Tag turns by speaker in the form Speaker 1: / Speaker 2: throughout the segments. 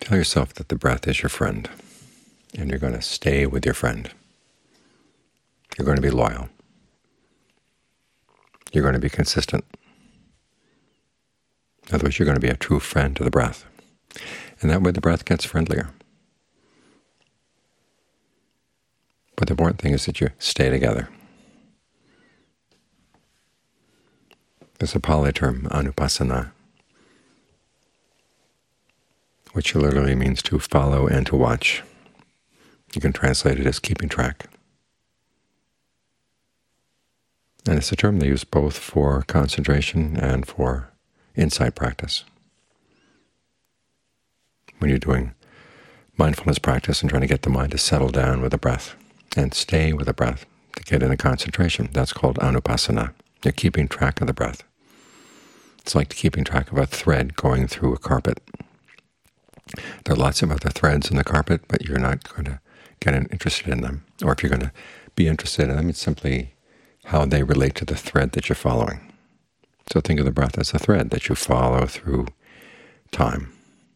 Speaker 1: Tell yourself that the breath is your friend, and you're going to stay with your friend. You're going to be loyal. You're going to be consistent. In other words, you're going to be a true friend to the breath. And that way the breath gets friendlier. But the important thing is that you stay together. There's a Pali term, anupassana, which literally means to follow and to watch. You can translate it as keeping track. And it's a term they use both for concentration and for insight practice. When you're doing mindfulness practice and trying to get the mind to settle down with the breath and stay with the breath to get into concentration, that's called anupassana. You're keeping track of the breath. It's like keeping track of a thread going through a carpet. There are lots of other threads in the carpet, but you're not going to get interested in them. Or if you're going to be interested in them, it's simply how they relate to the thread that you're following. So think of the breath as a thread that you follow through time.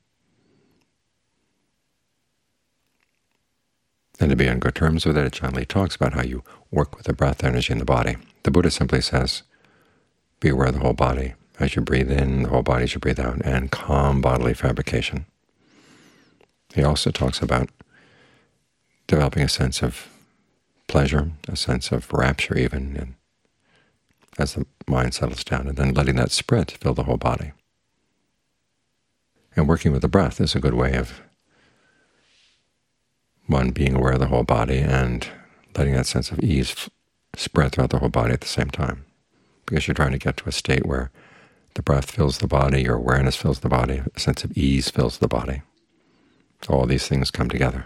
Speaker 1: And to be on good terms with it, Ajaan Lee talks about how you work with the breath energy in the body. The Buddha simply says, be aware of the whole body. As you breathe in, the whole body as you breathe out, and calm bodily fabrication. He also talks about developing a sense of pleasure, a sense of rapture even, and as the mind settles down, and then letting that spread to fill the whole body. And working with the breath is a good way of, one, being aware of the whole body and letting that sense of ease spread throughout the whole body at the same time, because you're trying to get to a state where the breath fills the body, your awareness fills the body, a sense of ease fills the body. All these things come together.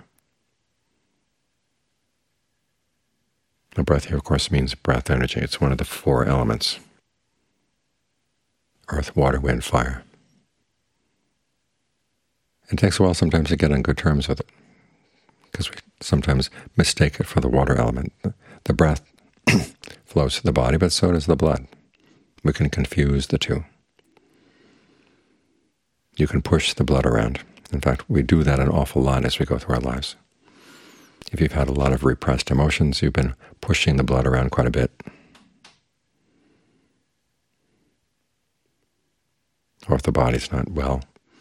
Speaker 1: The breath here, of course, means breath energy. It's one of the four elements: earth, water, wind, fire. It takes a while sometimes to get on good terms with it, because we sometimes mistake it for the water element. The breath flows to the body, but so does the blood. We can confuse the two. You can push the blood around. In fact, we do that an awful lot as we go through our lives. If you've had a lot of repressed emotions, you've been pushing the blood around quite a bit. Or if the body's not well,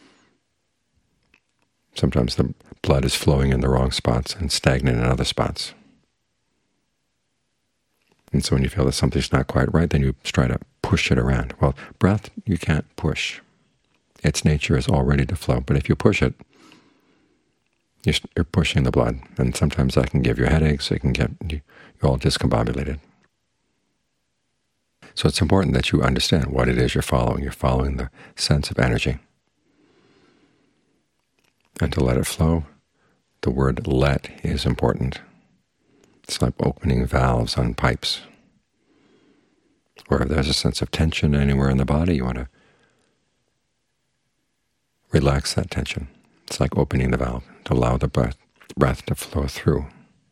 Speaker 1: sometimes the blood is flowing in the wrong spots and stagnant in other spots. And so when you feel that something's not quite right, then you try to push it around. Well, breath you can't push. Its nature is all ready to flow. But if you push it, you're pushing the blood. And sometimes that can give you headaches. It can get you all discombobulated. So it's important that you understand what it is you're following. You're following the sense of energy. And to let it flow, the word let is important. It's like opening valves on pipes. Or if there's a sense of tension anywhere in the body, you want to relax that tension. It's like opening the valve to allow the breath to flow through.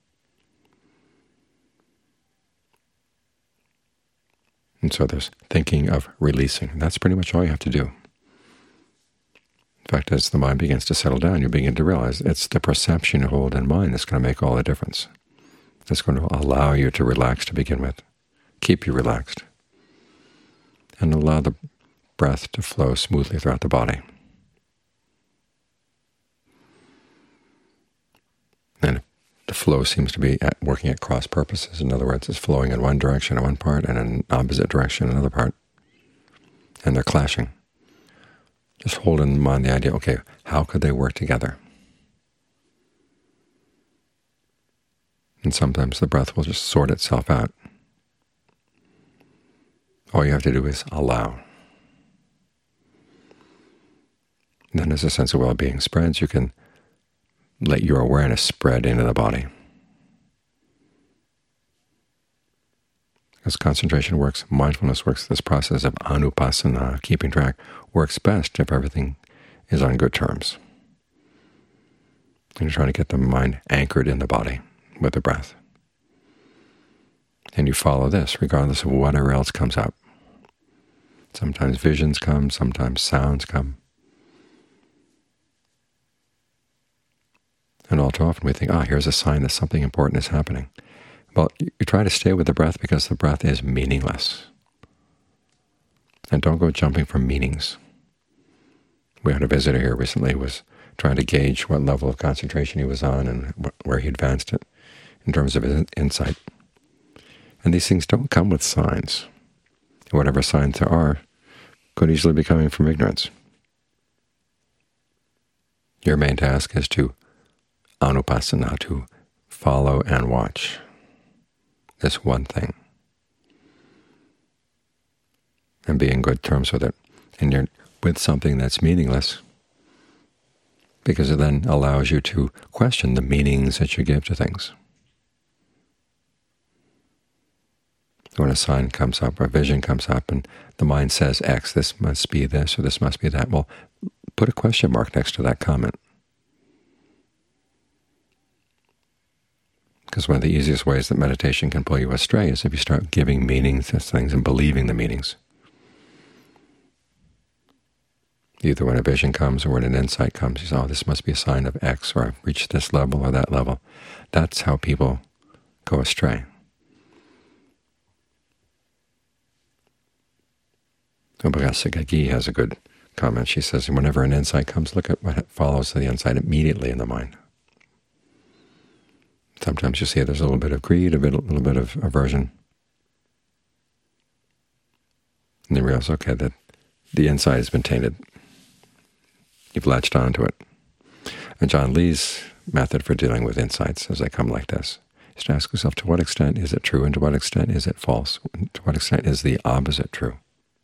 Speaker 1: And so there's thinking of releasing. That's pretty much all you have to do. In fact, as the mind begins to settle down, you begin to realize it's the perception you hold in mind that's going to make all the difference. It's going to allow you to relax to begin with, keep you relaxed, and allow the breath to flow smoothly throughout the body. And if the flow seems to be working at cross purposes, in other words, it's flowing in one direction in one part and in an opposite direction in another part, and they're clashing, just hold in mind the idea, okay, how could they work together? And sometimes the breath will just sort itself out. All you have to do is allow. And then as a sense of well-being spreads, you can let your awareness spread into the body. As concentration works, mindfulness works, this process of anupassana, keeping track, works best if everything is on good terms. And you're trying to get the mind anchored in the body with the breath. And you follow this regardless of whatever else comes up. Sometimes visions come, sometimes sounds come. And all too often we think, here's a sign that something important is happening. Well, you try to stay with the breath because the breath is meaningless. And don't go jumping from meanings. We had a visitor here recently who was trying to gauge what level of concentration he was on and where he advanced it in terms of his insight. And these things don't come with signs. Whatever signs there are could easily be coming from ignorance. Your main task is to anupassana, to follow and watch this one thing, and be in good terms with it. And you're with something that's meaningless, because it then allows you to question the meanings that you give to things. When a sign comes up or a vision comes up and the mind says X, this must be this or this must be that, well, put a question mark next to that comment. Because one of the easiest ways that meditation can pull you astray is if you start giving meanings to things and believing the meanings. Either when a vision comes or when an insight comes, you say, this must be a sign of X, or I've reached this level or that level. That's how people go astray. Ubhagasa Gagi has a good comment. She says, whenever an insight comes, look at what follows the insight immediately in the mind. Sometimes you see there's a little bit of greed, a little bit of aversion. And you realize, okay, that the insight has been tainted. You've latched onto it. And John Lee's method for dealing with insights as they come like this is to ask yourself, to what extent is it true, and to what extent is it false? And to what extent is the opposite true?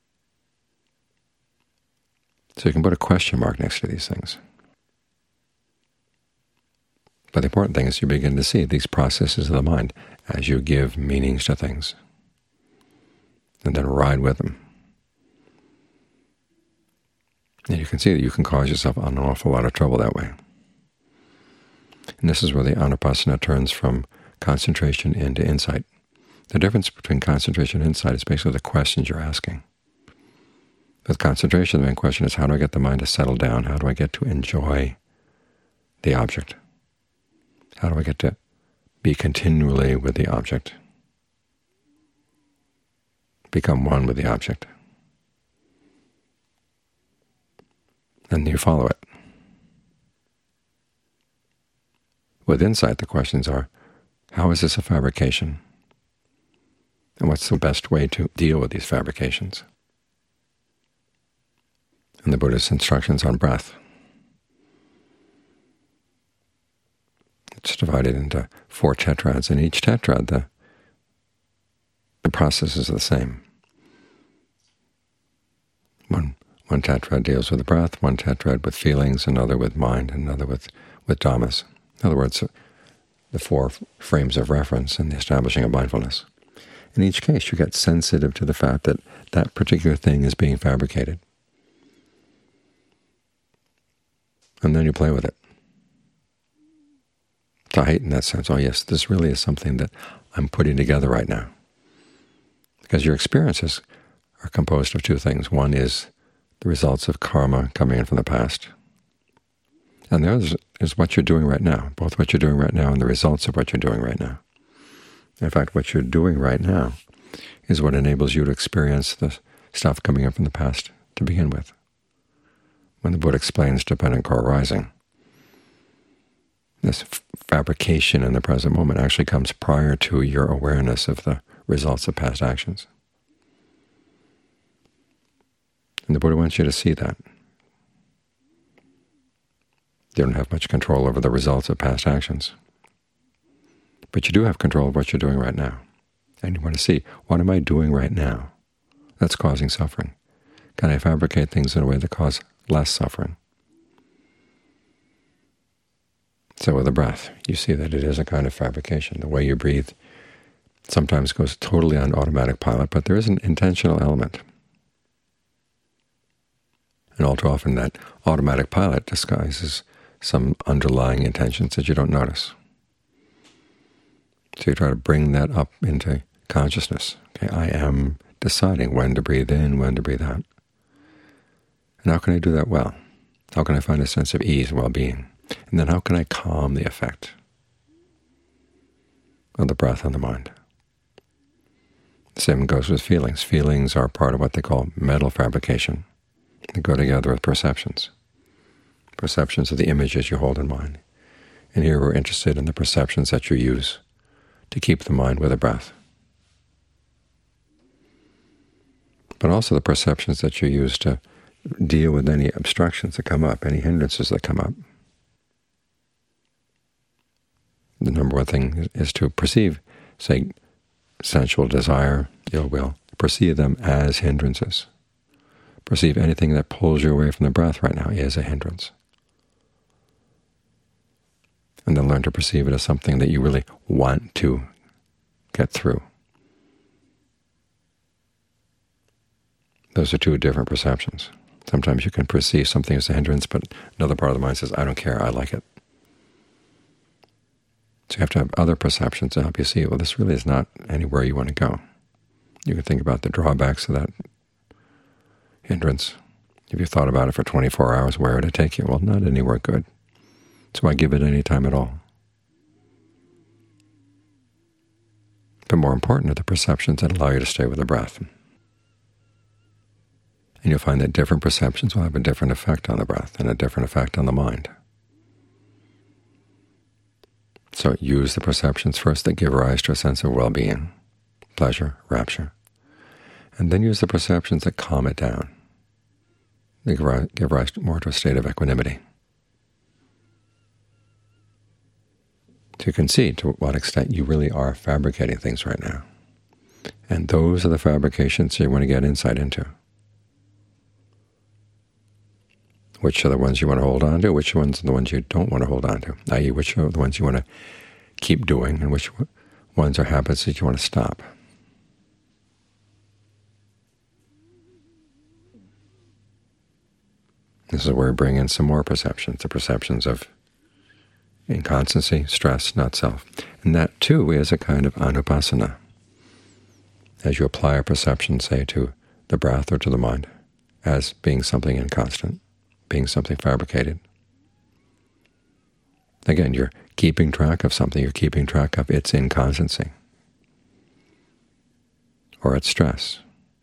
Speaker 1: So you can put a question mark next to these things. But the important thing is you begin to see these processes of the mind as you give meanings to things, and then ride with them. And you can see that you can cause yourself an awful lot of trouble that way. And this is where the anupassana turns from concentration into insight. The difference between concentration and insight is basically the questions you're asking. With concentration, the main question is, how do I get the mind to settle down? How do I get to enjoy the object? How do I get to be continually with the object? Become one with the object. And you follow it. With insight, the questions are, how is this a fabrication? And what's the best way to deal with these fabrications? And the Buddha's instructions on breath. It's divided into 4 tetrads, and each tetrad, the process is the same. One tetrad deals with the breath, one tetrad with feelings, another with mind, another with dhammas. In other words, the 4 frames of reference in the establishing of mindfulness. In each case, you get sensitive to the fact that that particular thing is being fabricated. And then you play with it. To heighten that sense, yes, this really is something that I'm putting together right now. Because your experiences are composed of 2 things. One is the results of karma coming in from the past. And the other is what you're doing right now, both what you're doing right now and the results of what you're doing right now. In fact, what you're doing right now is what enables you to experience the stuff coming in from the past to begin with. When the Buddha explains dependent co-arising, this fabrication in the present moment actually comes prior to your awareness of the results of past actions. And the Buddha wants you to see that. You don't have much control over the results of past actions, but you do have control of what you're doing right now. And you want to see, what am I doing right now that's causing suffering? Can I fabricate things in a way that cause less suffering? So with the breath, you see that it is a kind of fabrication. The way you breathe sometimes goes totally on automatic pilot, but there is an intentional element. And all too often that automatic pilot disguises some underlying intentions that you don't notice. So you try to bring that up into consciousness. Okay, I am deciding when to breathe in, when to breathe out. And how can I do that well? How can I find a sense of ease and well-being? And then how can I calm the effect of the breath on the mind? The same goes with feelings. Feelings are part of what they call mental fabrication. They go together with perceptions. Perceptions are the images you hold in mind. And here we're interested in the perceptions that you use to keep the mind with the breath, but also the perceptions that you use to deal with any obstructions that come up, any hindrances that come up. The number one thing is to perceive, say, sensual desire, ill will, perceive them as hindrances. Perceive anything that pulls you away from the breath right now is a hindrance. And then learn to perceive it as something that you really want to get through. Those are two different perceptions. Sometimes you can perceive something as a hindrance, but another part of the mind says, I don't care, I like it. So you have to have other perceptions to help you see, well, this really is not anywhere you want to go. You can think about the drawbacks of that hindrance. If you thought about it for 24 hours, where would it take you? Well, not anywhere good. So why give it any time at all? But more important are the perceptions that allow you to stay with the breath. And you'll find that different perceptions will have a different effect on the breath and a different effect on the mind. So use the perceptions first that give rise to a sense of well-being, pleasure, rapture, and then use the perceptions that calm it down. They give rise more to a state of equanimity. So you can see to what extent you really are fabricating things right now. And those are the fabrications you want to get insight into. Which are the ones you want to hold on to, which ones are the ones you don't want to hold on to, i.e. which are the ones you want to keep doing, and which ones are habits that you want to stop. This is where we bring in some more perceptions, the perceptions of inconstancy, stress, not self. And that, too, is a kind of anupassana. As you apply a perception, say, to the breath or to the mind, as being something inconstant, being something fabricated. Again, you're keeping track of something. You're keeping track of its inconstancy or its stress,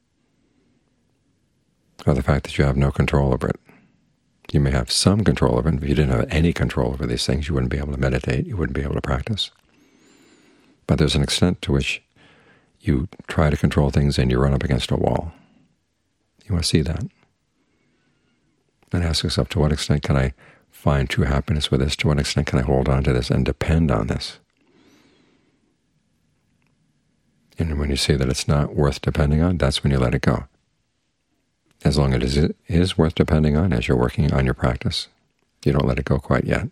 Speaker 1: or the fact that you have no control over it. You may have some control over it. If you didn't have any control over these things, you wouldn't be able to meditate, you wouldn't be able to practice. But there's an extent to which you try to control things and you run up against a wall. You want to see that. And ask yourself, to what extent can I find true happiness with this? To what extent can I hold on to this and depend on this? And when you see that it's not worth depending on, that's when you let it go. As long as it is worth depending on as you're working on your practice, you don't let it go quite yet.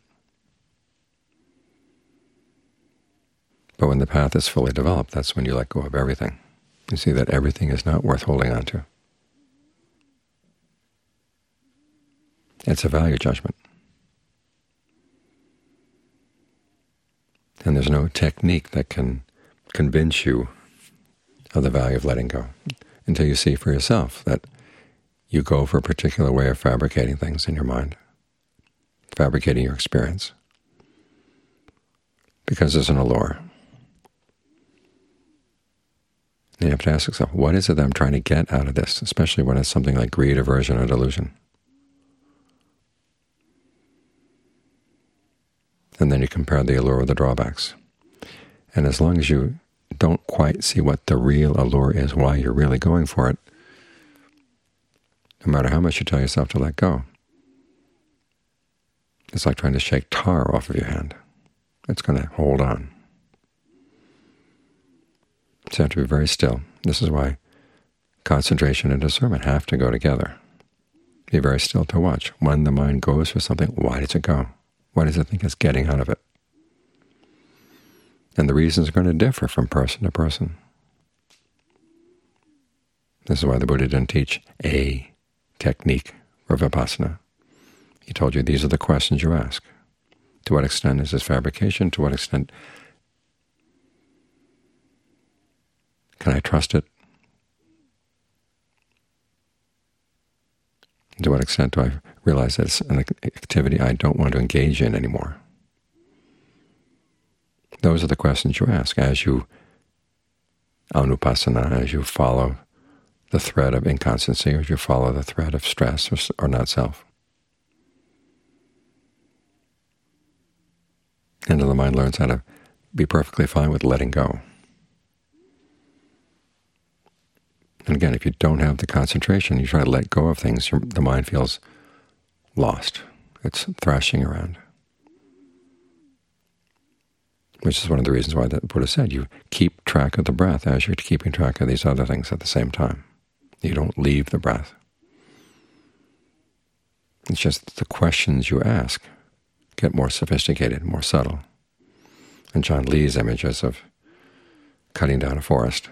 Speaker 1: But when the path is fully developed, that's when you let go of everything. You see that everything is not worth holding on to. It's a value judgment. And there's no technique that can convince you of the value of letting go until you see for yourself that you go for a particular way of fabricating things in your mind, fabricating your experience, because there's an allure. And you have to ask yourself, what is it that I'm trying to get out of this, especially when it's something like greed, aversion, or delusion? And then you compare the allure with the drawbacks. And as long as you don't quite see what the real allure is, why you're really going for it, no matter how much you tell yourself to let go, it's like trying to shake tar off of your hand. It's going to hold on. So you have to be very still. This is why concentration and discernment have to go together. Be very still to watch. When the mind goes for something, why does it go? What does it think it's getting out of it? And the reasons are going to differ from person to person. This is why the Buddha didn't teach a technique for vipassana. He told you these are the questions you ask. To what extent is this fabrication? To what extent can I trust it? To what extent do I realize that it's an activity I don't want to engage in anymore? Those are the questions you ask as you anupassana, as you follow the thread of inconstancy, or as you follow the thread of stress or not self. Until the mind learns how to be perfectly fine with letting go. And again, if you don't have the concentration, you try to let go of things, the mind feels lost. It's thrashing around. Which is one of the reasons why the Buddha said you keep track of the breath as you're keeping track of these other things at the same time. You don't leave the breath. It's just the questions you ask get more sophisticated, more subtle. And John Lee's images of cutting down a forest,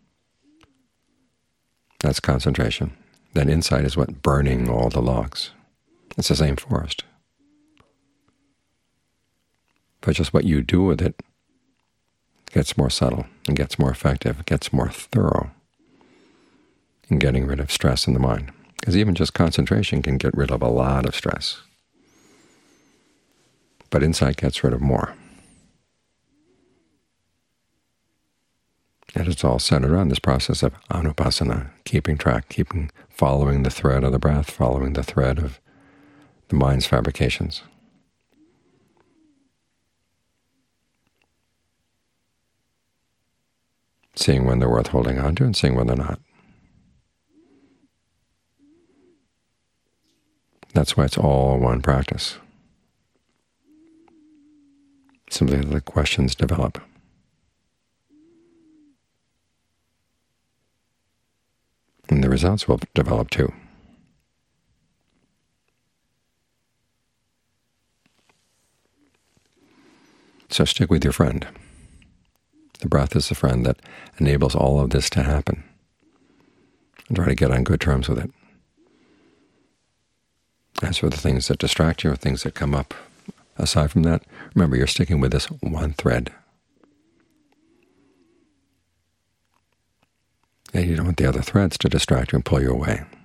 Speaker 1: that's concentration. Then insight is what? Burning all the logs. It's the same forest. But just what you do with it gets more subtle and gets more effective, gets more thorough in getting rid of stress in the mind. Because even just concentration can get rid of a lot of stress. But insight gets rid of more. And it's all centered around this process of anupassana, keeping track, following the thread of the breath, following the thread of the mind's fabrications. Seeing when they're worth holding on to and seeing when they're not. That's why it's all one practice. Simply the questions develop. And the results will develop too. So stick with your friend. The breath is the friend that enables all of this to happen. And try to get on good terms with it. As for the things that distract you or things that come up, aside from that, remember you're sticking with this one thread. And you don't want the other threads to distract you and pull you away.